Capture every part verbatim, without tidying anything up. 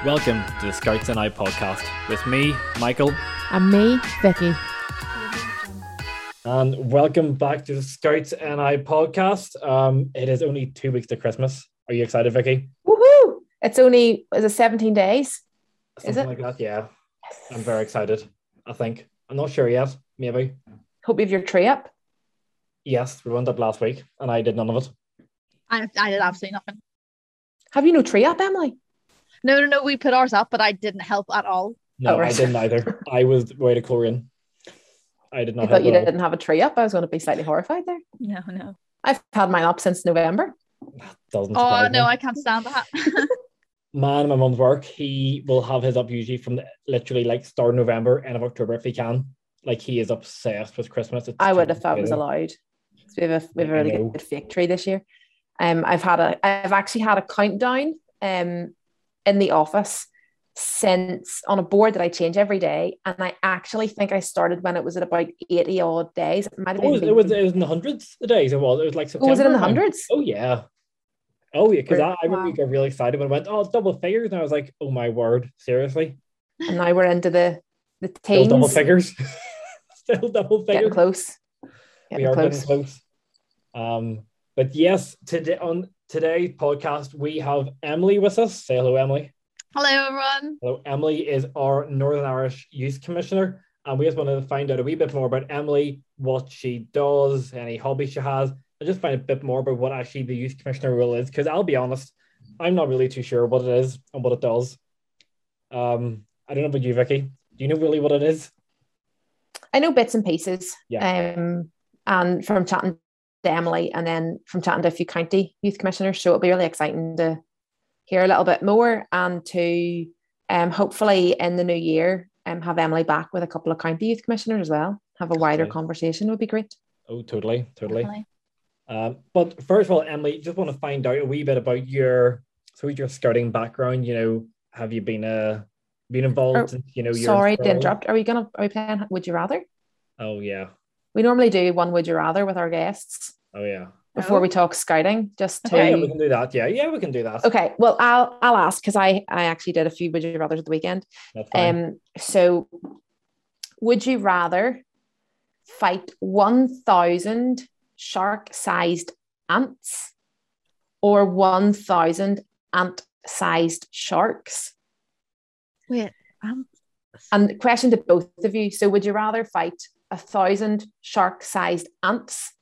Welcome to the Scouts and I podcast with me, Michael. And me, Vicky. And welcome back to the Scouts and I podcast. Um, it is only two weeks to Christmas. Are you excited, Vicky? Woohoo! It's only, is it seventeen days? Something is it? like that, yeah. I'm very excited, I think. I'm not sure yet, maybe. Hope you have your tree up. Yes, we went up last week and I did none of it. I, I did absolutely nothing. Have you no tree up, Emily? No, no, no. We put ours up, but I didn't help at all. No, Oh, right. I didn't either. I was way to Chlorine. I did not I help thought you at all. didn't have a tree up. I was going to be slightly horrified there. No, no. I've had mine up since November. Doesn't Oh, surprise no, me. I can't stand that. Man, my mum's work, he will have his up usually from the, literally like start of November, end of October if he can. Like he is obsessed with Christmas. It's I would have thought it was crazy. allowed. 'Cause We have a, we have a I really know. good fake tree this year. Um, I've had a, I've actually had a countdown um, in the office since on a board that I change every day, and I actually think I started when it was at about eighty odd days. It might have Oh, been. it was, it was it was in the hundreds of days. It was. It was like Oh, September. was it in the time. hundreds? Oh yeah. Oh yeah, because I, I remember Wow. you got really excited when I went, oh, double figures, and I was like, oh my word, seriously, And now we're into the the still teens. double figures, still double Getting figures. close. We Getting are close. getting close. Um, but yes, today on today's podcast we have Emily with us. Say hello, Emily. Hello, everyone. Hello, Emily is our Northern Irish Youth Commissioner, and we just wanted to find out a wee bit more about Emily, what she does, any hobbies she has, and just find a bit more about what actually the Youth Commissioner role is. Because I'll be honest, I'm not really too sure what it is and what it does. Um, I don't know about you, Vicky. Do you know really what it is? I know bits and pieces. Yeah. Um, and from chatting to Emily and then from chatting to a few county youth commissioners. So it'll be really exciting to hear a little bit more and to um, hopefully in the new year um, have Emily back with a couple of county youth commissioners as well. Have a wider Okay. conversation would be great. Oh, totally, totally. Definitely. Um, but first of all, Emily, just want to find out a wee bit about your so your scouting background. You know, have you been uh been involved? Oh, in, you know, your Sorry to role? interrupt. Are we gonna are we playing Would You Rather? Oh yeah, We normally do one Would You Rather with our guests oh yeah. before Oh. we talk scouting, just to Oh yeah, we can do that. Yeah, yeah, we can do that. Okay, well, I'll I'll ask because I I actually did a few Would You Rather's at the weekend. That's fine. Um, so would you rather fight one thousand shark-sized ants or one thousand ant-sized sharks? Wait, um, And question to both of you. So would you rather fight a thousand shark-sized ants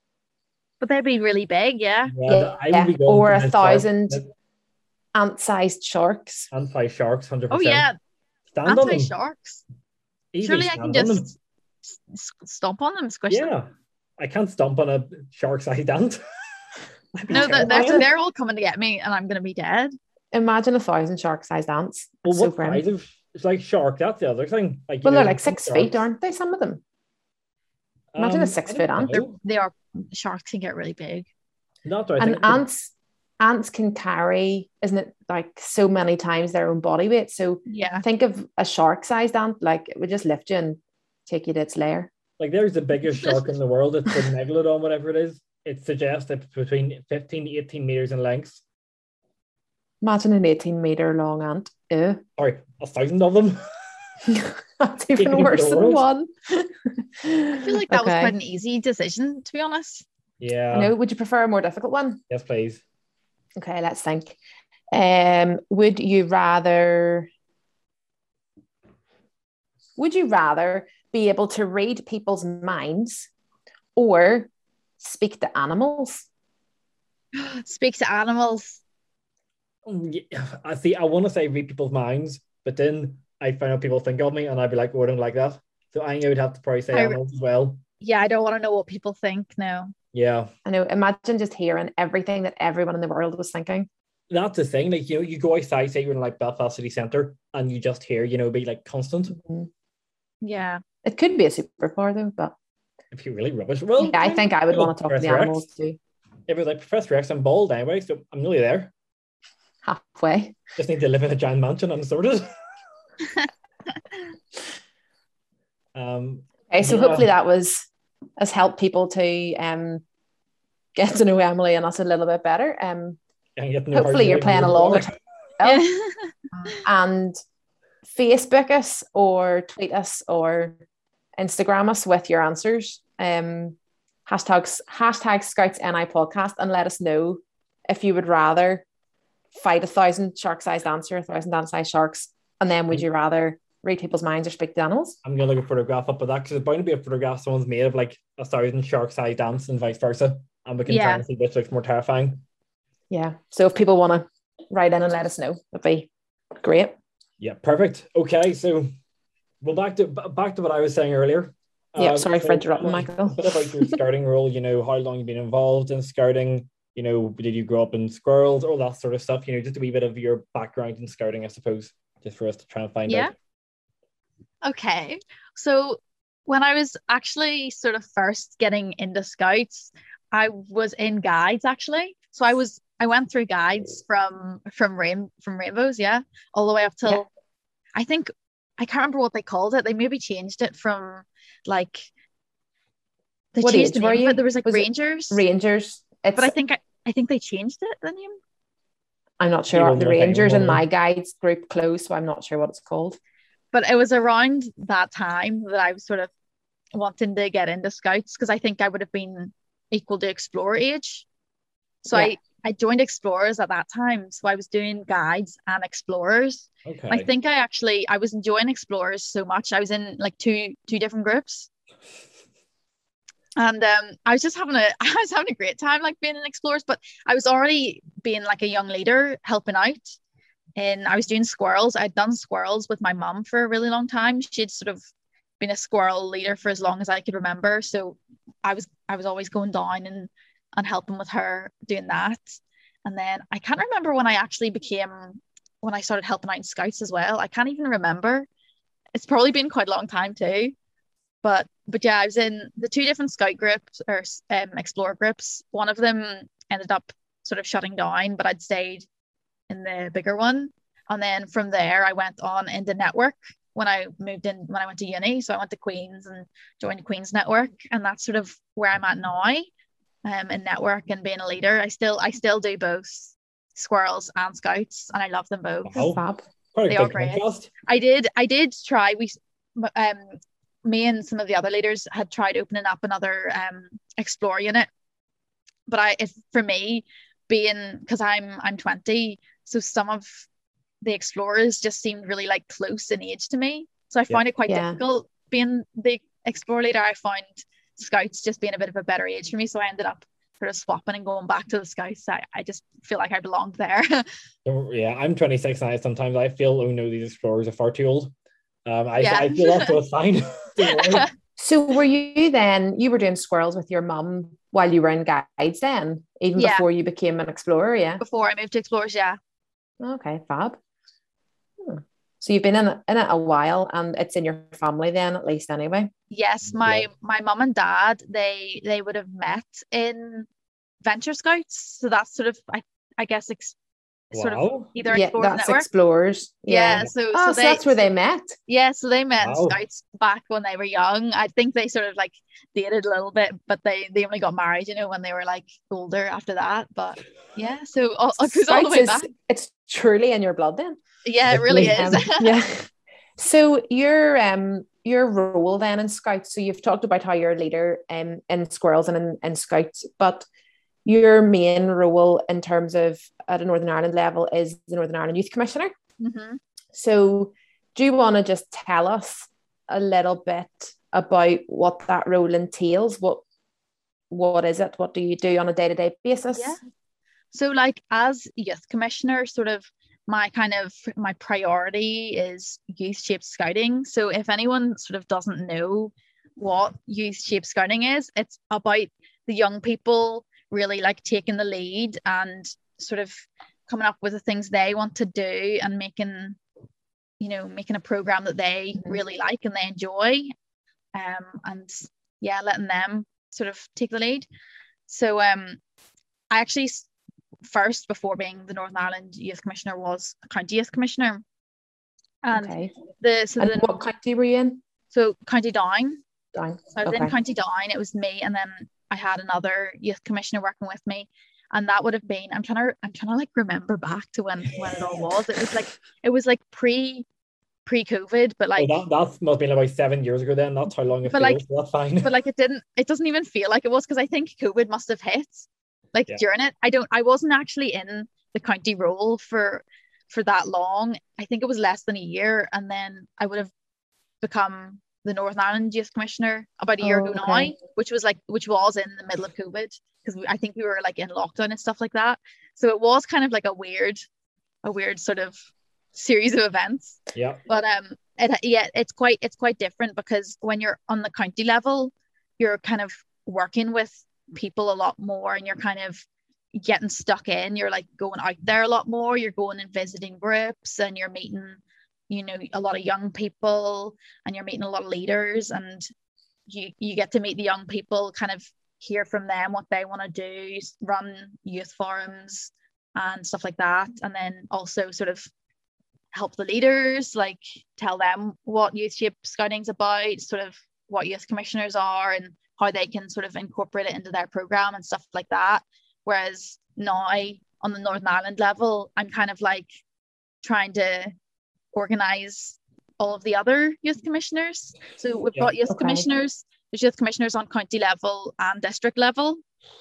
but they'd be really big, yeah. yeah, I yeah, would be going or for a the shark- thousand the ant-sized sharks? anti-sharks, hundred Oh, percent. yeah. Stand on them. Anti-sharks. Easy Surely I stand can on them. just s- s- stomp on them, squish them. Yeah, I can't stomp on a shark-sized ant. I'd be No, they're, terrified. they're, they're all coming to get me and I'm going to be dead. Imagine a thousand shark-sized ants. Well, So what grim. size of it's like shark? That's the other thing. Like, you Well, know, they're like six sharks. feet, aren't they? Some of them. Imagine Um, a six I foot don't ant. They're, know. they are, sharks can get really big. Not that I And think- ants, ants can carry, isn't it, like so many times their own body weight? So Yeah. think of a shark-sized ant, like it would just lift you and take you to its lair. Like there's the biggest shark in the world. It's the megalodon, whatever it is. It suggests that it's between fifteen to eighteen meters in length. Imagine an eighteen meter long ant. Ew. Sorry, a thousand of them. That's Taking even over worse the than world. one. I feel like that was quite an easy decision, to be honest. Yeah. I know. Would you prefer a more difficult one? Yes, please. Okay, let's think. Um, would you rather would you rather be able to read people's minds or speak to animals? Speak to animals. Um, yeah, I see. I want to say read people's minds, but then I find out people think of me, and I'd be like, "Oh, I don't like that." So I think I would have to probably say I- animals as well. Yeah, I don't want to know what people think now. Yeah, I know, imagine just hearing everything that everyone in the world was thinking. that's the thing. Like, you know, you go outside, say you're in like Belfast City Centre, and you just hear, you know, be like constant. Mhm. Yeah. It could be a superpower though, but If you're really rubbish, well, yeah, I think I would want to talk to the Professor X. animals too. It was like Professor X. I'm bald anyway, so I'm nearly there. Halfway. Just need to live in a giant mansion and sorted. um, Okay, so Yeah. hopefully that was has helped people to um get to know Emily and us a little bit better. Um and get to know how hopefully you you're like playing your along brother. at, Yeah. And Facebook us or tweet us or Instagram us with your answers. Um, hashtags hashtag Scouts N I podcast, and let us know if you would rather fight a thousand shark-sized ants or a thousand ant-sized sharks, and then would you rather read people's minds or speak to animals? I'm gonna look a photograph up of that, because there's bound to be a photograph someone's made of like a thousand shark-sized ants and vice versa, and we can Yeah. try and see which looks more terrifying. Yeah. So if people want to write in and let us know, that'd be great. Yeah, perfect. Okay, so well, back to back to what I was saying earlier. Yeah, Um, sorry so for interrupting, a Michael. bit about your scouting role. You know, how long you've been involved in scouting. You know, did you grow up in squirrels, all that sort of stuff? You know, just a wee bit of your background in scouting, I suppose, just for us to try and find Yeah. out. Okay. So when I was actually sort of first getting into scouts, I was in guides actually. So I was I went through guides from from rain from rainbows, yeah, all the way up till Yeah. I think I can't remember what they called it. They maybe changed it from like they What changed age the were name of you? it. There was like Was it Rangers, Rangers. It's, but I think I, I think they changed it the name. I'm not You sure. wouldn't The know if anyone Rangers in would. my guides group closed, so I'm not sure what it's called. But it was around that time that I was sort of wanting to get into scouts because I think I would have been equal to explorer age. So Yeah. I, I joined explorers at that time. So I was doing guides and explorers. Okay. And I think I actually I was enjoying explorers so much. I was in like two two different groups. And um I was just having a I was having a great time like being in explorers, but I was already being like a young leader helping out. And I was doing squirrels. I'd done squirrels with my mum for a really long time. She'd sort of been a squirrel leader for as long as I could remember. So I was I was always going down and and helping with her doing that. And then I can't remember when I actually became when I started helping out in scouts as well. I can't even remember. It's probably been quite a long time too. But but yeah, I was in the two different scout groups or um, explorer groups. One of them ended up sort of shutting down, but I'd stayed in the bigger one. And then from there I went on into network when I moved in when I went to uni. So I went to Queen's and joined Queen's network, and that's sort of where I'm at now, um in network and being a leader. I still I still do both squirrels and scouts, and I love them both. Wow. Fab. Quite a They are big great. contrast. I did I did try we um me and some of the other leaders had tried opening up another um explore unit, but I if for me being because I'm I'm twenty, so some of the explorers just seemed really like close in age to me, so I Yeah. found it quite Yeah. difficult being the explorer leader. I found scouts just being a bit of a better age for me, so I ended up sort of swapping and going back to the scouts. I, I just feel like I belonged there. So, yeah, I'm twenty-six now. Sometimes I feel, oh no, these explorers are far too old. Um, I, Yeah. I feel that, so it's fine. Don't worry. So were you then, you were doing squirrels with your mum while you were in guides then, even Yeah. before you became an explorer, yeah? Before I moved to explorers, yeah. Okay, fab. Hmm. So you've been in it, in it a while, and it's in your family then, at least anyway. Yes, my Yeah. my mum and dad, they they would have met in Venture Scouts. So that's sort of I I guess ex, sort of Wow. either Yeah, Explorers that's Network. explorers. Yeah, Yeah. so Oh, so so they that's where they met. yeah, so they met in Wow. Scouts back when they were young. I think they sort of like dated a little bit, but they they only got married, you know, when they were like older after that. But yeah, so all, it goes all the Scouts way is, back. it's truly in your blood then. Yeah, it really is. Um, yeah. So your um your role then in Scouts, so you've talked about how you're a leader um, in squirrels and in, in Scouts, but your main role in terms of at a Northern Ireland level is the Northern Ireland Youth Commissioner. hmm So do you want to just tell us a little bit about what that role entails? What what is it? What do you do on a day-to-day basis? Yeah. So like as youth commissioner, sort of my kind of my priority is youth shaped scouting. So if anyone sort of doesn't know what youth shaped scouting is, it's about the young people really like taking the lead and sort of coming up with the things they want to do and making, you know, making a program that they Mhm. really like and they enjoy. Um and yeah, letting them sort of take the lead. So um I actually s- first, before being the Northern Ireland Youth Commissioner, was a county youth commissioner, and Okay. the so And the what county were you in? so County Down. Down. So I was Okay. in County Down. It was me, and then I had another youth commissioner working with me, and that would have been, I'm trying to I'm trying to like remember back to when when it all was. It was like it was like pre pre-COVID, but like oh, that that must have been about seven years ago then. That's how long it but feels. like So that's fine. but like it didn't it doesn't even feel like it was, because I think COVID must have hit like Yeah. during it. I don't I wasn't actually in the county role for for that long. I think it was less than a year, and then I would have become the Northern Ireland Youth Commissioner about a year Oh, ago okay. now, which was like which was in the middle of COVID, because I think we were like in lockdown and stuff like that. So it was kind of like a weird, a weird sort of series of events. Yeah. But um, it yeah, it's quite it's quite different, because when you're on the county level, you're kind of working with people a lot more, and you're kind of getting stuck in. You're like going out there a lot more. You're going and visiting groups, and you're meeting, you know, a lot of young people, and you're meeting a lot of leaders, and you you get to meet the young people, kind of hear from them what they want to do, run youth forums and stuff like that, and then also sort of help the leaders, like tell them what Youth Shape Scouting's about, sort of what youth commissioners are and how they can sort of incorporate it into their program and stuff like that. Whereas now on the Northern Ireland level, I'm kind of like trying to organize all of the other youth commissioners. So we've Yeah. got youth Okay. commissioners, there's youth commissioners on county level and district level.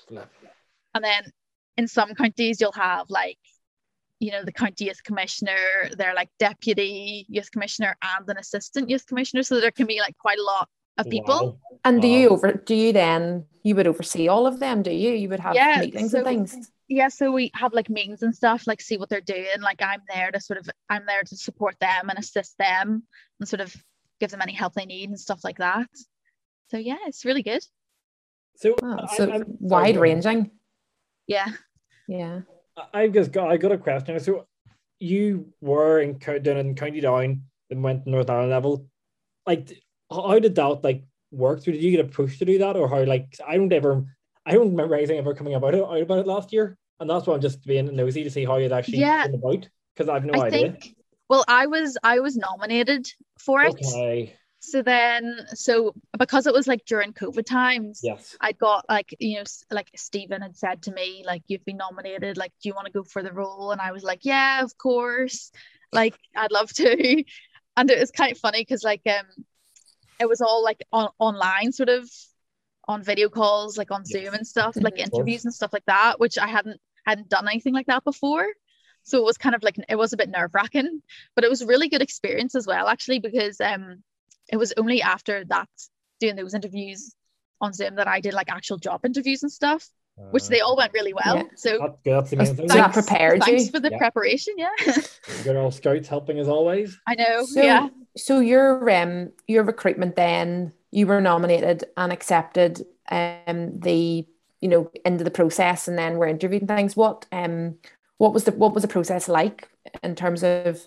And then in some counties you'll have like, you know, the county youth commissioner, they're like deputy youth commissioner and an assistant youth commissioner. So there can be like quite a lot of people. Wow. And do Wow. you over do you then you would oversee all of them, do you? You would have Yeah, meetings so- and things. Yeah, so we have like meetings and stuff, like see what they're doing. Like I'm there to sort of, I'm there to support them and assist them and sort of give them any help they need and stuff like that. So yeah, it's really good. So, Wow, I- so I'm- sorry, wide go ahead. ranging. Yeah. Yeah. I've just got I got a question. So you were in Co- down in County Down, then went to Northern Ireland level. Like, how did that like work? So did you get a push to do that, or how? Like, I don't ever, I don't remember anything ever coming about it out about it last year, and that's why I'm just being nosy to see how it actually Yeah. came about, because I've no I idea. think, well, I was, I was nominated for it. Okay. So then, so because it was like during COVID times, Yes. I got like, you know, s- like Stephen had said to me, like, you've been nominated, like, do you want to go for the role? And I was like, yeah, of course. Like, I'd love to. And it was kind of funny because like, um, it was all like on online, sort of on video calls, like on Yes. Zoom and stuff, like course. interviews and stuff like that, which I hadn't, hadn't done anything like that before. So it was kind of like, it was a bit nerve wracking, but it was a really good experience as well, actually, because, um, it was only after that, doing those interviews on Zoom, that I did like actual job interviews and stuff, which they all went really well. Yeah. So That's good. That's the main thing. So that thanks, prepared thanks you. for the Yeah. preparation. Yeah, Good old scouts helping as always. I know. So yeah, so your um your recruitment, then you were nominated and accepted um the you know into the process, and then were interviewed and things. What um what was the what was the process like in terms of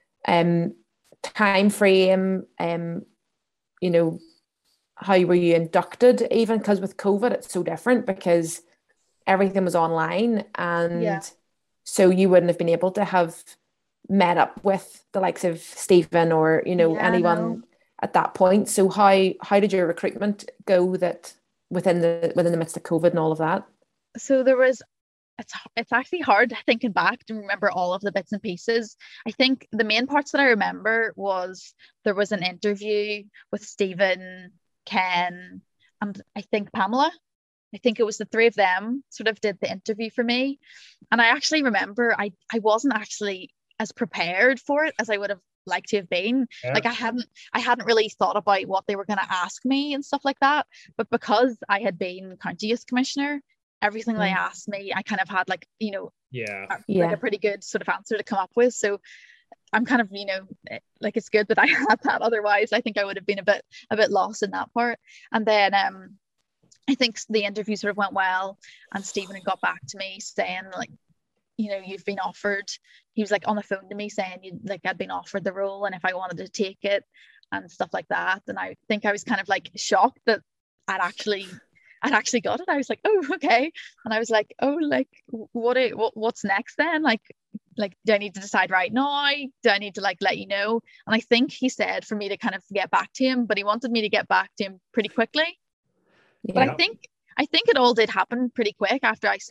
um time frame, um you know, how were you inducted? Even because with COVID it's so different because everything was online, and Yeah. so you wouldn't have been able to have met up with the likes of Stephen or you know Yeah, anyone no. at that point. So how how did your recruitment go that within the within the midst of COVID and all of that? so there was, it's it's actually hard thinking back to remember all of the bits and pieces. I think the main parts that I remember was there was an interview with Stephen, Ken, and I think Pamela. I think it was the three of them sort of did the interview for me. And I actually remember I, I wasn't actually as prepared for it as I would have liked to have been. Yeah. Like I hadn't I hadn't really thought about what they were going to ask me and stuff like that. But because I had been county youth commissioner, everything they Mm. asked me, I kind of had like, you know, Yeah. a- Yeah. like a pretty good sort of answer to come up with. So I'm kind of, you know, eh, like it's good that I had that. Otherwise, I think I would have been a bit a bit lost in that part. And then um I think the interview sort of went well, and Stephen had got back to me saying like, you know, you've been offered. He was like on the phone to me saying you like I'd been offered the role and if I wanted to take it and stuff like that. And I think I was kind of like shocked that I'd actually I'd actually got it. I was like, oh, okay. And I was like, oh, like what it what what's next then? Like like do I need to decide right now? Do I need to like let you know? And I think he said for me to kind of get back to him, but he wanted me to get back to him pretty quickly. But Yeah. I think I think it all did happen pretty quick after I said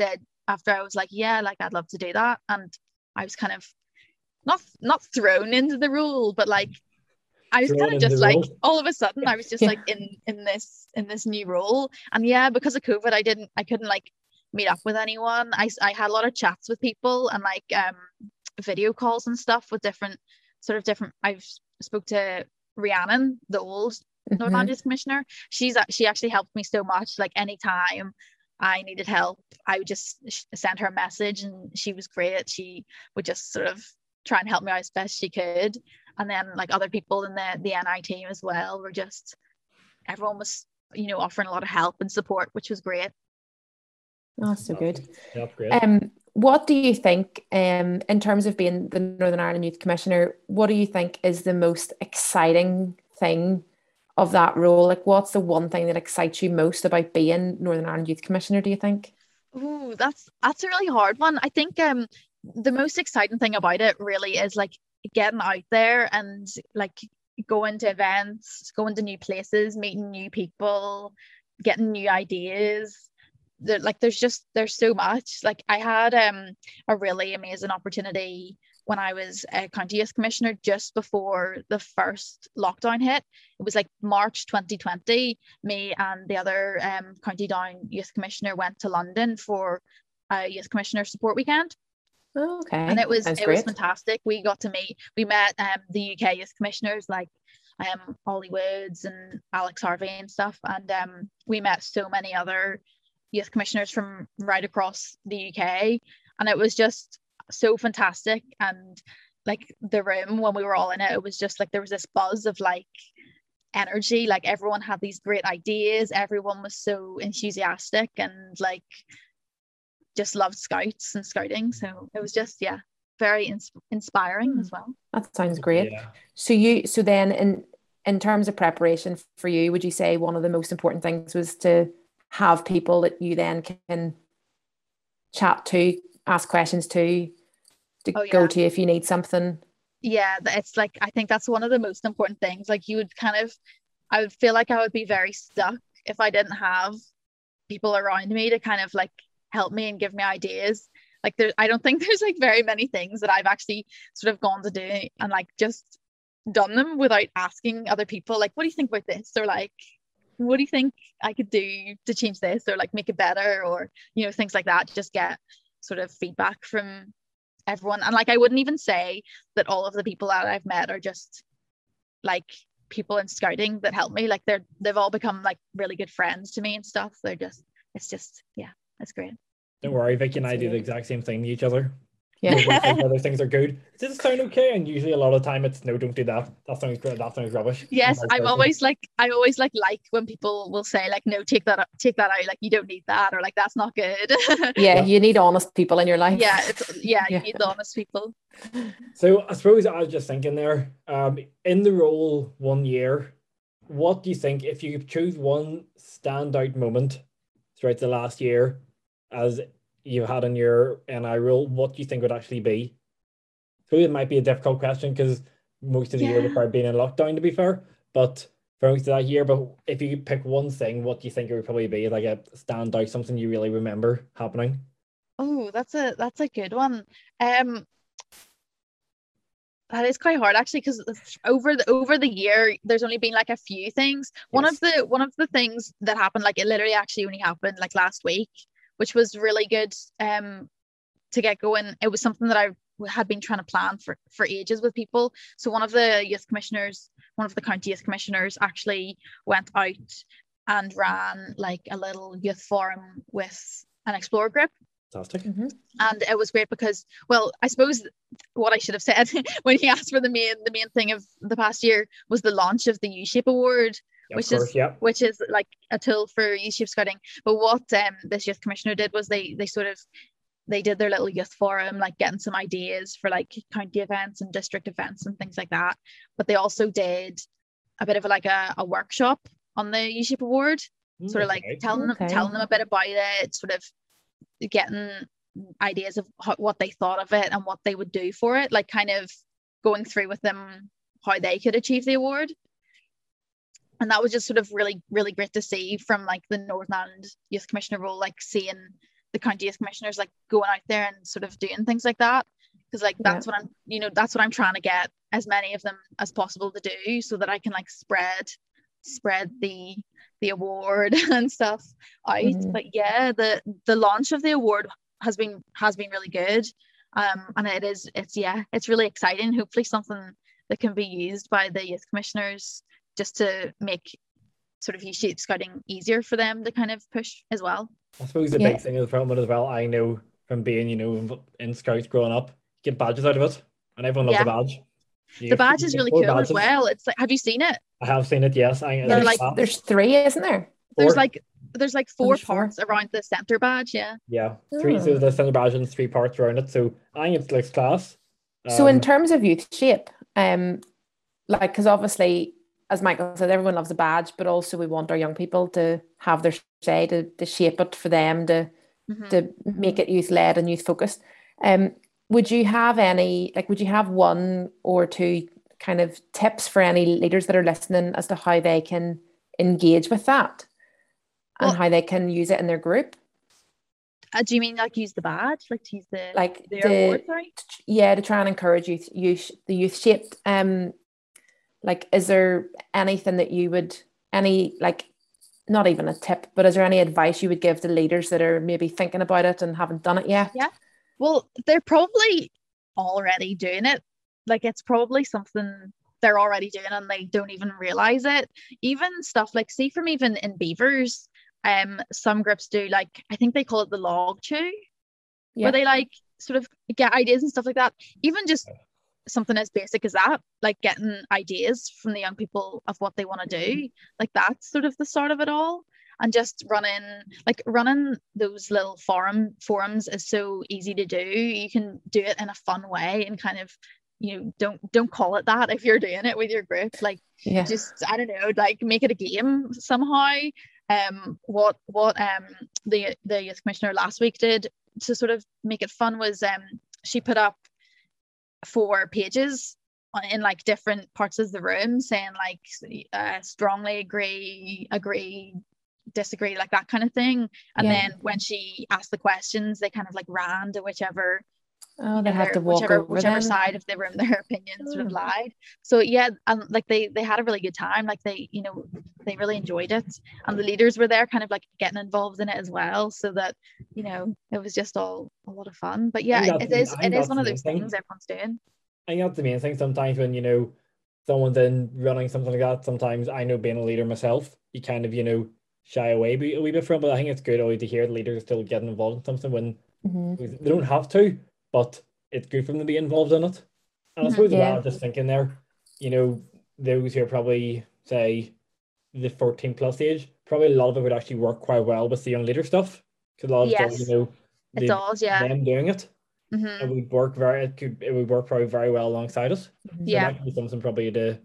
after I was like, yeah, like I'd love to do that. And I was kind of not not thrown into the role, but like I was Thrown kind of into just the like role. all of a sudden I was just Yeah. like in in this in this new role. And yeah, because of COVID, I didn't I couldn't like meet up with anyone. I I had a lot of chats with people and like um video calls and stuff with different sort of different. I've spoke to Rhiannon, the old Northern Ireland Mhm. Youth Commissioner. She's a- she actually helped me so much. Like anytime I needed help, I would just sh- send her a message, and she was great. She would just sort of try and help me out as best she could. And then like other people in the the N I team as well were just everyone was you know offering a lot of help and support, which was great. Oh, that's so good. Yeah, that's great. Um, what do you think, um, in terms of being the Northern Ireland Youth Commissioner, what do you think is the most exciting thing of that role? Like, what's the one thing that excites you most about being Northern Ireland Youth Commissioner, do you think? Ooh, that's that's a really hard one. I think um the most exciting thing about it really is like getting out there and like going to events, going to new places, meeting new people, getting new ideas. There, like there's just there's so much. Like I had um a really amazing opportunity when I was a county youth commissioner just before the first lockdown hit. It was like March twenty twenty. Me and the other um county down youth commissioner went to London for a youth commissioner support weekend. Oh, And okay, it was that's it was great. fantastic. We got to meet we met um the U K youth commissioners like um Ollie Woods and Alex Harvey and stuff, and um we met so many other youth commissioners from right across the U K, and it was just so fantastic. And like the room when we were all in it, it was just like there was this buzz of like energy, like everyone had these great ideas, everyone was so enthusiastic and like just loved scouts and scouting. So it was just, yeah, very ins- inspiring as well. That sounds great. Yeah. So you, so then in in terms of preparation for you, would you say one of the most important things was to have people that you then can chat to, ask questions to, to Oh go yeah, to if you need something? yeah, th- it's like I think that's one of the most important things. Like you would kind of I would feel like I would be very stuck if I didn't have people around me to kind of like help me and give me ideas. Like there, I don't think there's like very many things that I've actually sort of gone to do and like just done them without asking other people, like, what do you think about this? Or like, what do you think I could do to change this or like make it better? Or, you know, things like that. Just get sort of feedback from everyone. And like, I wouldn't even say that all of the people that I've met are just like people in scouting that help me. Like they're, they've all become like really good friends to me and stuff. They're just, it's just, yeah, it's great. Don't worry, Vicky and I That's do the good. exact same thing to each other. Yeah. We think other things are good. Does it sound okay? And usually a lot of the time it's no, don't do that. That sounds great. That sounds rubbish. Yes, Vice I'm versa. always like I always like like when people will say like no, take that out- take that out, like you don't need that, or like that's not good. Yeah, Yeah. you need honest people in your life. Yeah, it's yeah, you Yeah. need the honest people. So I suppose I was just thinking there, um, in the role one year, what do you think if you could choose one standout moment throughout the last year as you had in your N I role, what do you think would actually be? So it might be a difficult question because most of the year Yeah. we've probably been in lockdown, to be fair. But for most of that year, but if you could pick one thing, what do you think it would probably be? Like a standout, something you really remember happening? Oh, that's a that's a good one. Um, that is quite hard actually because over the over the year there's only been like a few things. One of Yes. the one of the things that happened, like it literally actually only happened like last week, which was really good um to get going. It was something that I had been trying to plan for for ages with people. So one of the youth commissioners, one of the county youth commissioners actually went out and ran like a little youth forum with an Explore group. Fantastic. Mhm. And it was great because, well, I suppose what I should have said when he asked for the main the main thing of the past year was the launch of the U-Shape Award, Yeah, which of course, is yeah. which is like a tool for U-Shape scouting. But what um this youth commissioner did was they they sort of they did their little youth forum, like getting some ideas for like county events and district events and things like that. But they also did a bit of a, like a, a workshop on the U-Shape Award, Mm, sort of like okay. telling them Okay. telling them a bit about it, sort of getting ideas of how, what they thought of it and what they would do for it, like kind of going through with them how they could achieve the award. And that was just sort of really, really great to see from like the Northern Ireland Youth Commissioner role, like seeing the county youth commissioners like going out there and sort of doing things like that, because like that's Yeah. what I'm you know that's what I'm trying to get as many of them as possible to do, so that I can like spread spread the the award and stuff out. Mhm. But yeah, the the launch of the award has been has been really good, um and it is it's yeah it's really exciting. Hopefully something that can be used by the youth commissioners just to make sort of youth shape scouting easier for them to kind of push as well. I suppose the Yeah. big thing is from it as well. I know from being, you know, in scouts growing up, you get badges out of it, and everyone loves Yeah. a badge. You The get- badge you is get really four cool as badges. well. It's like, have you seen it? I have seen it. Yes, I. They're There's, like- class. there's three, isn't there? There's Four. like there's like four there's four. parts around the center badge. Yeah. Yeah, three. Oh. So the center badge and three parts around it. So I think it's like class. So in Um, terms of youth shape, um, like, because obviously, as Michael said, everyone loves a badge, but also we want our young people to have their say, to, to shape it for them, to Mhm. to make it youth led and youth focused. Um, would you have any, like, would you have one or two kind of tips for any leaders that are listening as to how they can engage with that and Well- how they can use it in their group? Uh, do you mean like use the badge, like to use the Like the the, award? Sorry. yeah, to try and encourage youth, youth the youth shaped. Um, like, is there anything that you would, any, like, not even a tip, but is there any advice you would give to leaders that are maybe thinking about it and haven't done it yet? Yeah. Well, they're probably already doing it. Like it's probably something they're already doing and they don't even realize it. Even stuff like, see, from even in Beavers, um, some groups do, like, I think they call it the log chew, Yeah. where they like sort of get ideas and stuff like that. Even just something as basic as that, like getting ideas from the young people of what they want to do, like that's sort of the start of it all. And just running like running those little forum forums is so easy to do. You can do it in a fun way and kind of, you know, don't don't call it that if you're doing it with your group. Like Yeah. just, I don't know, like make it a game somehow. Um what what um the the youth commissioner last week did to sort of make it fun was um she put up four pages on, in like different parts of the room, saying like uh, strongly agree, agree, disagree, like that kind of thing. And Yeah. then when she asked the questions, they kind of like ran to whichever Oh, they in have their- to walk whichever over whichever them. side of the room their opinions sort of Oh. lied. So yeah, and like they they had a really good time. Like they, you know, they really enjoyed it, and the leaders were there, kind of like getting involved in it as well. So that, you know, it was just all a lot of fun. But yeah, think it that's- is I it think is that's one the of main those thing. things everyone's doing. I think that's the main thing. Sometimes when, you know, someone's in running something like that, sometimes I know being a leader myself, you kind of, you know, shy away a wee bit from it. But I think it's good always to hear the leaders still getting involved in something when Mhm. they don't have to, but it's good for them to be involved in it. And I Mhm. suppose as well, Yeah. I'm just thinking there, you know, those who are probably, say, the fourteen plus age, probably a lot of it would actually work quite well with the young leader stuff. Because a lot of Yes, stuff, you know, It the- does, yeah. them doing it, it hmm would work very, it could, it would work probably very well alongside it. So Yeah. that could be something probably to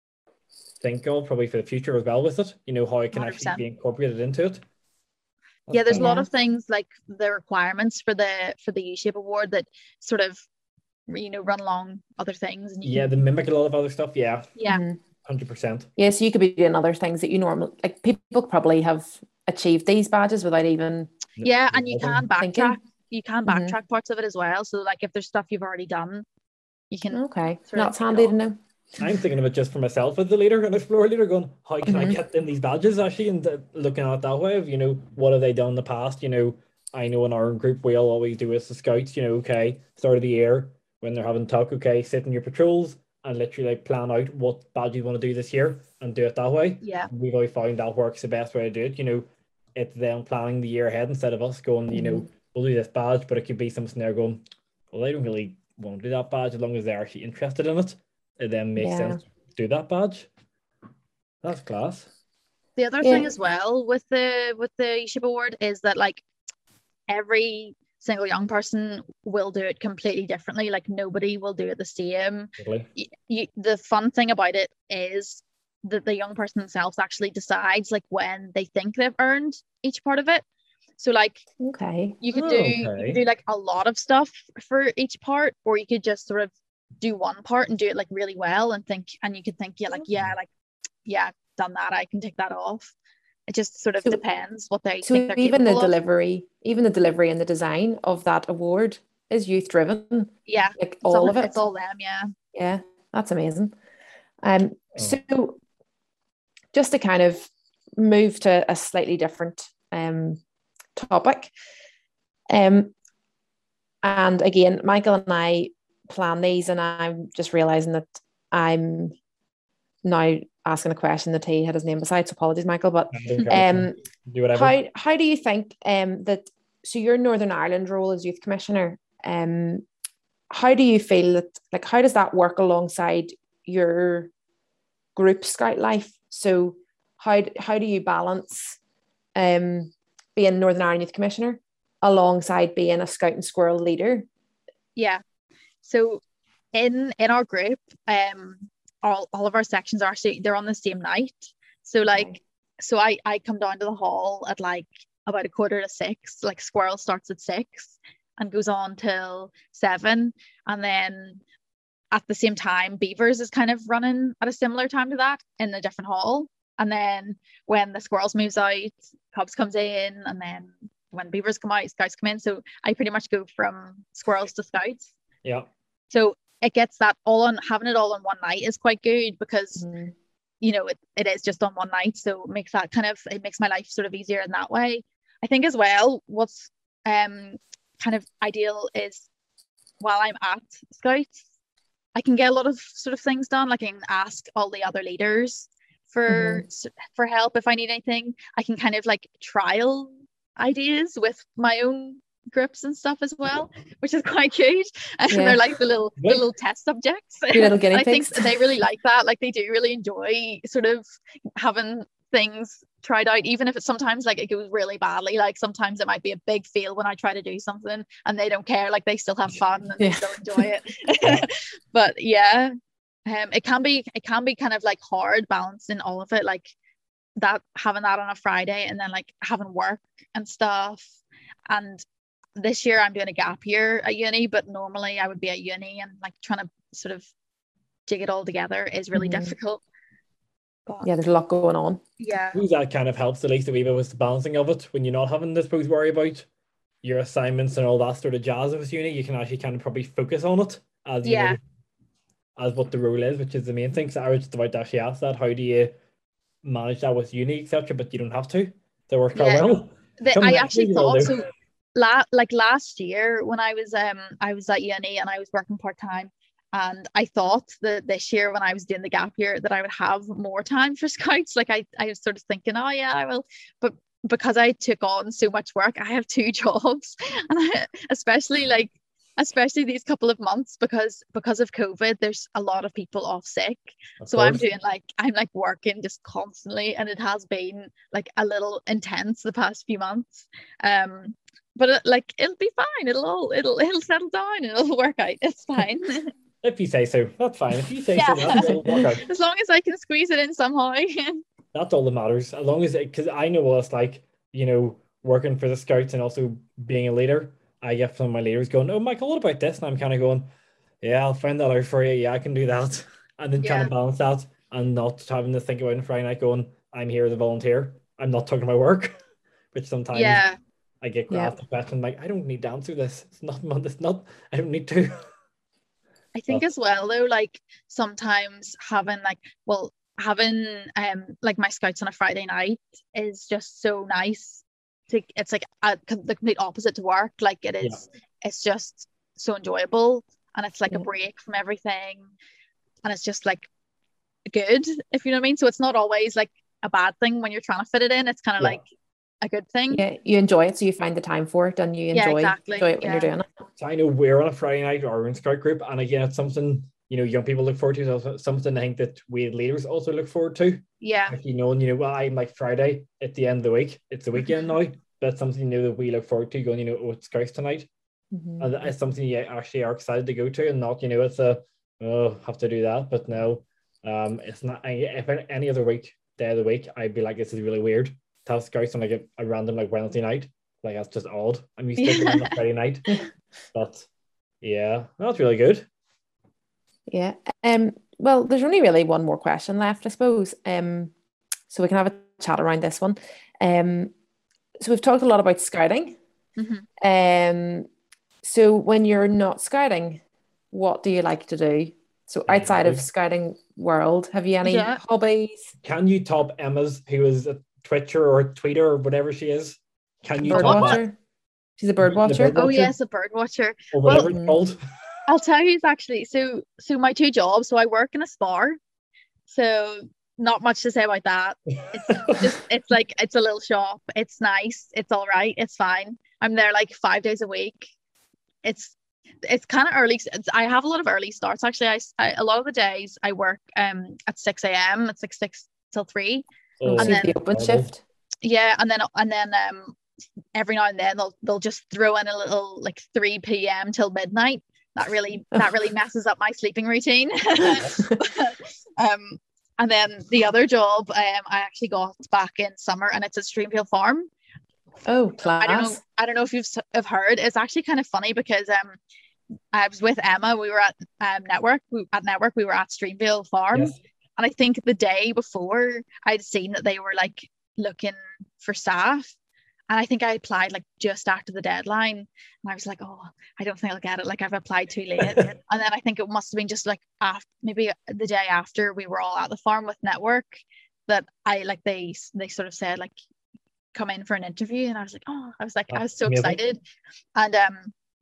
think of, probably for the future as well with it, you know, how it can one hundred actually percent. be incorporated into it. Yeah, there's a lot Yeah. of things like the requirements for the for the U-Shape Award that sort of, you know, run along other things, and you Yeah, can, they mimic a lot of other stuff. Yeah, yeah, Mhm. one hundred percent. Yeah, so you could be doing other things that you normally, like, people probably have achieved these badges without even yeah, and you can Thinking. backtrack. You can Mhm. backtrack parts of it as well. So like if there's stuff you've already done, you can. okay. Sort of That's tick it handy to off. know. I'm thinking of it just for myself as the leader, an explorer leader, going, how can I Mhm. get them these badges actually, and uh, looking at it that way of, you know, what have they done in the past? You know, I know in our group we'll always do as the scouts, you know, okay, start of the year when they're having talk, okay, sit in your patrols and literally like plan out what badge you want to do this year and do it that way. Yeah, We've always found that works the best way to do it. You know, it's them planning the year ahead instead of us going, you know, we'll do this badge, but it could be something they're going, well, I don't really want to do that badge as long as they're actually interested in it. It then makes Yeah. sense to do that badge. That's class. the other Yeah. thing as well with the with the U-Shape Award is that like every single young person will do it completely differently. Like nobody will do it the same. Totally. You, you, the fun thing about it is that the young person themselves actually decides like when they think they've earned each part of it. So like Okay. you could Oh, do you okay. could do like a lot of stuff for each part, or you could just sort of do one part and do it like really well and think, and you could think, yeah, like yeah, like yeah, I've done that, I can take that off. it just sort of So- depends what they So think they're even the capable of. delivery, even the delivery and the design of that award is youth driven, Yeah, like it's all of it. It's all them. Yeah. Yeah, that's amazing. Um, Oh. so just to kind of move to a slightly different um topic. Um, and again, Michael and I plan these, and I'm just realizing that I'm now asking a question that he had his name beside. So apologies, Michael. But um, do whatever. how how do you think um that so your Northern Ireland role as youth commissioner, um, how do you feel that, like, how does that work alongside your group scout life? So how how do you balance um being Northern Ireland Youth Commissioner alongside being a Scout and Squirrel leader? Yeah. So in in our group, um, all, all of our sections are actually, they're on the same night. So like, Okay. so I I come down to the hall at like about a quarter to six. Like Squirrel starts at six and goes on till seven, and then at the same time Beavers is kind of running at a similar time to that in a different hall. And then when the Squirrels moves out, Cubs comes in, and then when Beavers come out, Scouts come in. So I pretty much go from Squirrels to Scouts. Yeah. So it gets that all on, having it all on one night is quite good, because Mhm. you know, it, it is just on one night. So it makes that kind of, it makes my life sort of easier in that way. I think as well, what's um kind of ideal is while I'm at Scouts, I can get a lot of sort of things done. Like I can ask all the other leaders for s- for help if I need anything. I can kind of like trial ideas with my own groups and stuff as well, which is quite cute. And Yeah. they're like the little the Good. little test subjects. Your little guinea I think pigs. they really like that. Like they do really enjoy sort of having things tried out, even if it's sometimes like it goes really badly. Like sometimes it might be a big fail when I try to do something and they don't care. Like they still have fun and Yeah. they still enjoy it. Yeah. But yeah, um, it can be it can be kind of like hard balancing all of it, like that, having that on a Friday and then like having work and stuff. And this year I'm doing a gap year at uni, but normally I would be at uni, and like trying to sort of jig it all together is really Mhm. difficult. But Yeah, there's a lot going on. yeah, I suppose that kind of helps at least a wee bit with the balancing of it when you're not having to suppose worry about your assignments and all that sort of jazz with uni. You can actually kind of probably focus on it as you Yeah. know, as what the role is, which is the main thing. So I was just about to actually ask that. How do you manage that with uni, et cetera? But you don't have to. They work quite Yeah. well. the, Come I next actually week, they'll thought do. so. La- like last year when I was um I was at uni and I was working part-time, and I thought that this year when I was doing the gap year that I would have more time for Scouts. Like I, I was sort of thinking, oh yeah, I will. But because I took on so much work, I have two jobs, and I, especially like especially these couple of months, because because of COVID, there's a lot of people off sick. Of So I'm course. doing like I'm like working just constantly, and it has been like a little intense the past few months. Um, but it, like it'll be fine. It'll all it'll it'll settle down and it'll work out. It's fine. If you say so, that's fine. If you say so, Yeah. that's it'll work out. As long as I can squeeze it in somehow. That's all that matters. As long as it, because I know what it's like, you know, working for the Scouts and also being a leader. I get some of my leaders going, "Oh, Michael, what about this?" And I'm kind of going, "Yeah, I'll find that out for you. Yeah, I can do that." And then kind Yeah. of balance that and not having to think about it on Friday night going, "I'm here as a volunteer. I'm not talking about work," which sometimes Yeah. I get Yeah. asked the question like, "I don't need to answer this. It's not. It's not. I don't need to." I think But- as well though, like sometimes having like well having um like my Scouts on a Friday night is just so nice. To, it's like a, the complete opposite to work. Like it is, it's just so enjoyable, and it's like a Yeah. break from everything, and it's just like good, if you know what I mean. So it's not always like a bad thing when you're trying to fit it in. It's kind of Yeah. like a good thing. Yeah, you enjoy it, so you find the time for it, and you Yeah, enjoy exactly. enjoy it when you're Yeah. doing it. So I know we're on a Friday night or we're in Scout group, and again, it's something you know young people look forward to. It's also something I think that we as leaders also look forward to. Yeah. Actually knowing, you know, well, I'm like Friday at the end of the week. It's the weekend now. That's something you know that we look forward to. Going, you know, oh, it's Scouts tonight, Mhm. and it's something you actually are excited to go to, and not, you know, it's a oh, have to do that. But no, um, it's not. I, if any other week day of the week, I'd be like, this is really weird to have Scouts on like a, a random like Wednesday night. Like that's just odd. I'm used to it on a Friday night, but yeah, that's really good. Yeah. Um. Well, there's only really one more question left, I suppose. Um. So we can have a chat around this one. Um, so we've talked a lot about scouting. Mm-hmm. Um, so when you're not scouting, what do you like to do? So outside of scouting world, have you any Yeah. hobbies? Can you top Emma's, who is a Twitcher or tweeter or whatever she is? Can you Bird top What? that? watcher. She's a bird The watcher. bird Oh watcher? yes, a bird watcher. Or Well, whatever it's called. I'll tell you, it's actually so. So my two jobs. So I work in a spa. So not much to say about that. It's just it's like it's a little shop. It's nice. It's all right. It's fine. I'm there like five days a week. It's it's kind of early. It's, I have a lot of early starts actually. I, I a lot of the days I work um at six a.m. It's like six till three. Oh, So And then- the open horrible. shift. Yeah, and then and then um every now and then they'll they'll just throw in a little like three p.m. till midnight. That really that really messes up my sleeping routine. um and then the other job um I actually got back in summer, and it's at Streamville Farm. Oh, class. I don't know I don't know if you've s- have heard. It's actually kind of funny because um I was with Emma. We were at um Network. We, at Network we were at Streamville Farm. Yes. And I think the day before I'd seen that they were like looking for staff. And I think I applied like just after the deadline. And I was like, oh, I don't think I'll get it. Like I've applied too late. And then I think it must have been just like after, maybe the day after we were all at the farm with Network, that I like they they sort of said like come in for an interview. And I was like, oh, I was like, I was so Amazing. excited. And um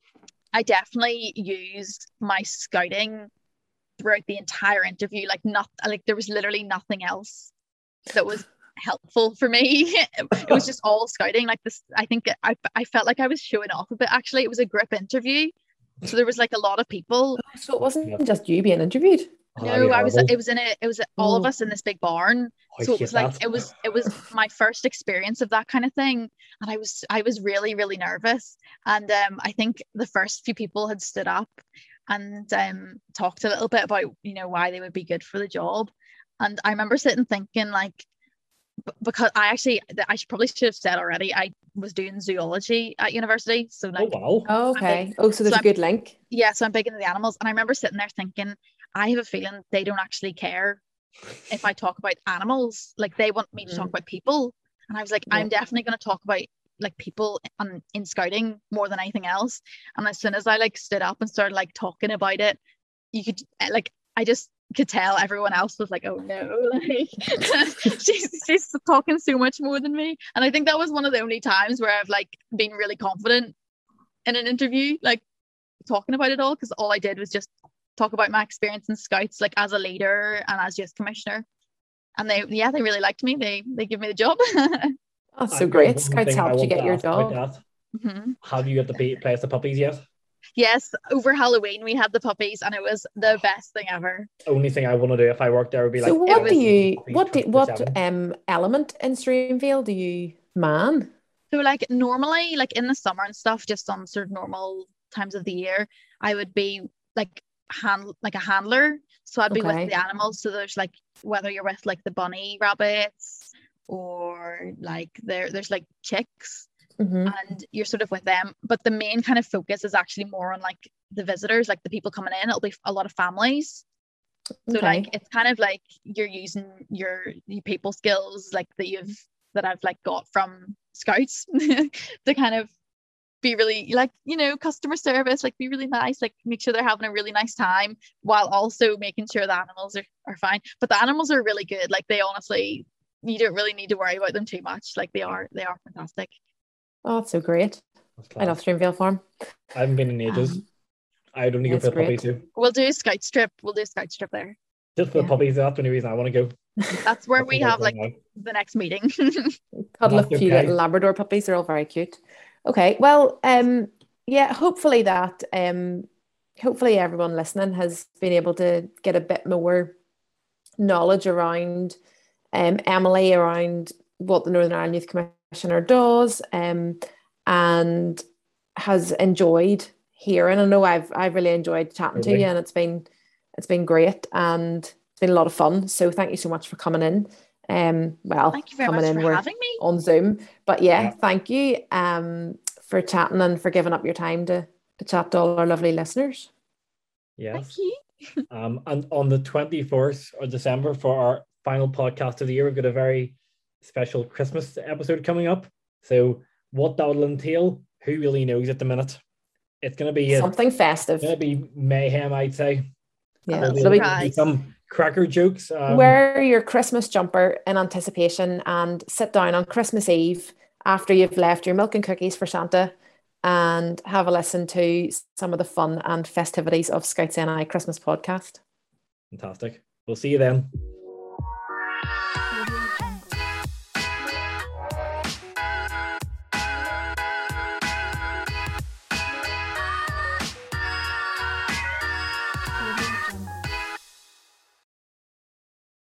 I definitely used my scouting throughout the entire interview. Like not like there was literally nothing else that was helpful for me. It was just all scouting. Like this, I think I, I felt like I was showing off a bit. Actually, it was a group interview, so there was like a lot of people. So it wasn't Yeah. just you being interviewed. Oh, that'd be No, I was horrible. it was in a it was all of Oh. us in this big barn. I So it hate was like that. it was it was my first experience of that kind of thing, and I was I was really really nervous. And um I think the first few people had stood up and um talked a little bit about, you know, why they would be good for the job. And I remember sitting thinking like, b- because I actually I should probably should have said already, I was doing zoology at university, so like Oh, wow. Oh, okay. Oh, so there's so a good link. yeah, so I'm big into the animals. And I remember sitting there thinking, I have a feeling they don't actually care if I talk about animals. Like they want me to talk Mhm. about people. And I was like, Yeah. I'm definitely going to talk about like people on, in scouting more than anything else. And as soon as I like stood up and started like talking about it, you could eh, like, I just could tell everyone else was like, oh no, like she's, she's talking so much more than me. And I think that was one of the only times where I've like been really confident in an interview, like talking about it all, because all I did was just talk about my experience in scouts, like as a leader and as youth commissioner. And they, yeah, they really liked me. They, they give me the job. That's I've so got great. one Scouts thing I helped you want get to your ask about job. that. Mhm. Have you got to be, play as the puppies yet? Yes, over Halloween we had the puppies, and it was the best thing ever. Only thing I want to do if I worked there would be like. So what was- do you puppies what do, what twenty-four seven. um element in Streamville do you man? So like normally, like in the summer and stuff, just on sort of normal times of the year, I would be like hand like a handler. So I'd be Okay. with the animals. So there's like whether you're with like the bunny rabbits or like there there's like chicks, Mhm. and you're sort of with them. But the main kind of focus is actually more on like the visitors, like the people coming in. It'll be a lot of families. So Okay. like it's kind of like you're using your, your people skills like that you've that I've like got from scouts to kind of be really like, you know, customer service, like be really nice, like make sure they're having a really nice time while also making sure the animals are, are fine. But the animals are really good. Like they honestly, you don't really need to worry about them too much. Like they are they are fantastic. Oh, that's so great. That's I love class. Streamville Farm. I haven't been in ages. Um, I don't need to go that's for the puppies great. too. We'll do a scout strip. We'll do a scout strip there. Just for Yeah. the puppies, that's the only reason I want to go. That's where That's we what I'm have like going now. the next meeting. Cuddle a That's few okay. little Labrador puppies. They're all very cute. Okay. Well, um, yeah, hopefully that um hopefully everyone listening has been able to get a bit more knowledge around um Emily, around what the Northern Ireland Youth Commissioner does, um, and has enjoyed hearing. I know I've I've really enjoyed chatting to Totally. you, and it's been it's been great, and it's been a lot of fun. So thank you so much for coming in. Um, well, Thank you very coming much in, for we're having me. on Zoom, but yeah, Yeah. thank you um for chatting and for giving up your time to to chat to all our lovely listeners. Yes. Thank you. Um, and on the twenty-fourth of December for our final podcast of the year, we've got a very special Christmas episode coming up. So what that will entail, who really knows at the minute? It's going to be a, something festive. It's going to be mayhem, I'd say. Yeah, There'll be, it'll be- there'll be some cracker jokes. Um, Wear your Christmas jumper in anticipation and sit down on Christmas Eve after you've left your milk and cookies for Santa and have a listen to some of the fun and festivities of Scouts N I Christmas podcast. Fantastic. We'll see you then.